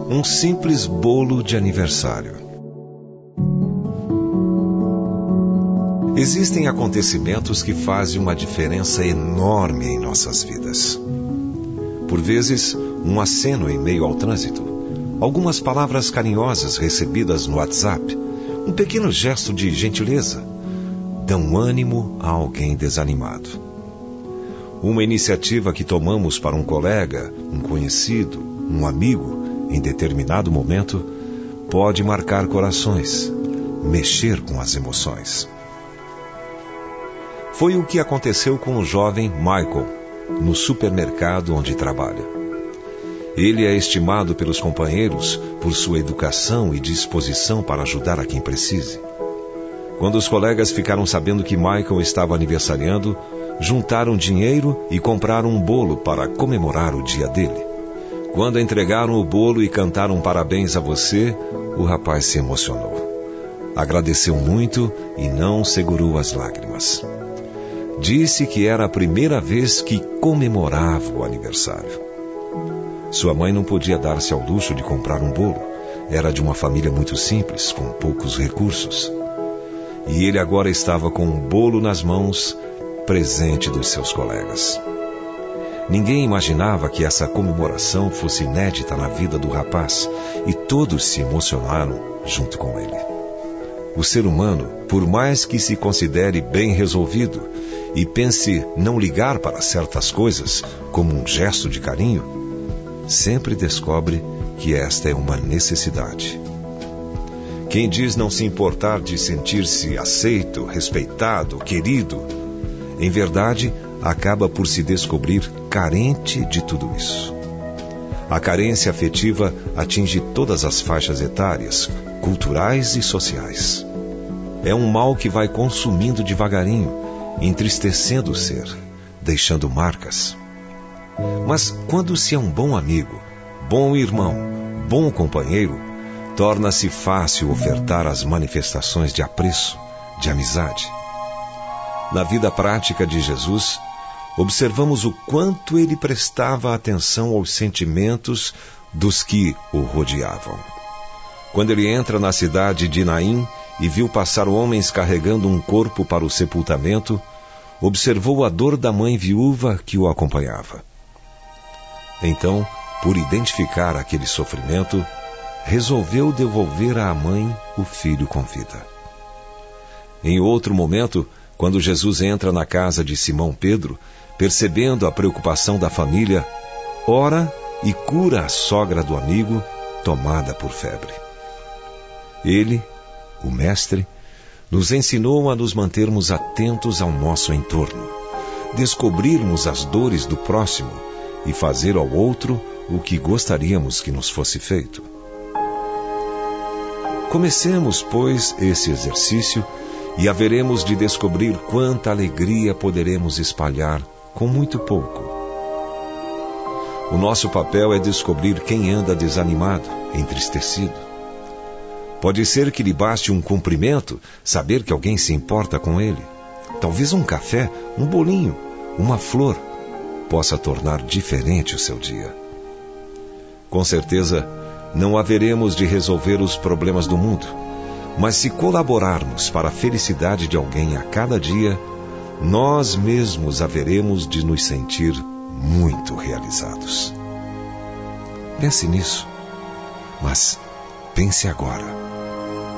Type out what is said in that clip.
Um simples bolo de aniversário. Existem acontecimentos que fazem uma diferença enorme em nossas vidas. Por vezes, um aceno em meio ao trânsito, algumas palavras carinhosas recebidas no WhatsApp, um pequeno gesto de gentileza, dão ânimo a alguém desanimado. Uma iniciativa que tomamos para um colega, um conhecido, um amigo, em determinado momento, pode marcar corações, mexer com as emoções. Foi o que aconteceu com o jovem Michael, no supermercado onde trabalha. Ele é estimado pelos companheiros por sua educação e disposição para ajudar a quem precise. Quando os colegas ficaram sabendo que Michael estava aniversariando, juntaram dinheiro e compraram um bolo para comemorar o dia dele. Quando entregaram o bolo e cantaram parabéns a você, o rapaz se emocionou. Agradeceu muito e não segurou as lágrimas. Disse que era a primeira vez que comemorava o aniversário. Sua mãe não podia dar-se ao luxo de comprar um bolo. Era de uma família muito simples, com poucos recursos. E ele agora estava com um bolo nas mãos, presente dos seus colegas. Ninguém imaginava que essa comemoração fosse inédita na vida do rapaz, e todos se emocionaram junto com ele. O ser humano, por mais que se considere bem resolvido e pense não ligar para certas coisas, como um gesto de carinho, sempre descobre que esta é uma necessidade. Quem diz não se importar de sentir-se aceito, respeitado, querido, em verdade, acaba por se descobrir carente de tudo isso. A carência afetiva atinge todas as faixas etárias, culturais e sociais. É um mal que vai consumindo devagarinho, entristecendo o ser, deixando marcas. Mas quando se é um bom amigo, bom irmão, bom companheiro, torna-se fácil ofertar as manifestações de apreço, de amizade. Na vida prática de Jesus, observamos o quanto ele prestava atenção aos sentimentos dos que o rodeavam. Quando ele entra na cidade de Naim e viu passar homens carregando um corpo para o sepultamento, observou a dor da mãe viúva que o acompanhava. Então, por identificar aquele sofrimento, resolveu devolver à mãe o filho com vida. Em outro momento, quando Jesus entra na casa de Simão Pedro, percebendo a preocupação da família, ora e cura a sogra do amigo, tomada por febre. Ele, o Mestre, nos ensinou a nos mantermos atentos ao nosso entorno, descobrirmos as dores do próximo e fazer ao outro o que gostaríamos que nos fosse feito. Comecemos, pois, esse exercício e haveremos de descobrir quanta alegria poderemos espalhar com muito pouco. O nosso papel é descobrir quem anda desanimado, entristecido. Pode ser que lhe baste um cumprimento, saber que alguém se importa com ele. Talvez um café, um bolinho, uma flor possa tornar diferente o seu dia. Com certeza, não haveremos de resolver os problemas do mundo, mas se colaborarmos para a felicidade de alguém a cada dia, nós mesmos haveremos de nos sentir muito realizados. Pense nisso, mas pense agora.